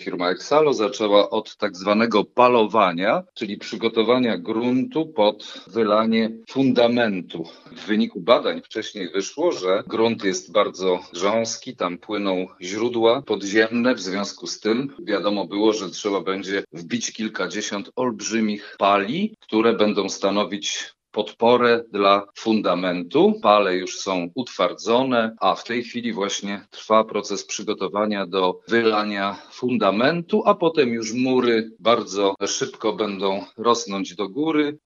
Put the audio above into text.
Firma Exalo zaczęła od tak zwanego palowania, czyli przygotowania gruntu pod wylanie fundamentu. W wyniku badań wcześniej wyszło, że grunt jest bardzo grząski, tam płyną źródła podziemne, w związku z tym wiadomo było, że trzeba będzie wbić kilkadziesiąt olbrzymich pali, które będą stanowić podporę dla fundamentu. Pale już są utwardzone, a w tej chwili właśnie trwa proces przygotowania do wylania fundamentu, a potem już mury bardzo szybko będą rosnąć do góry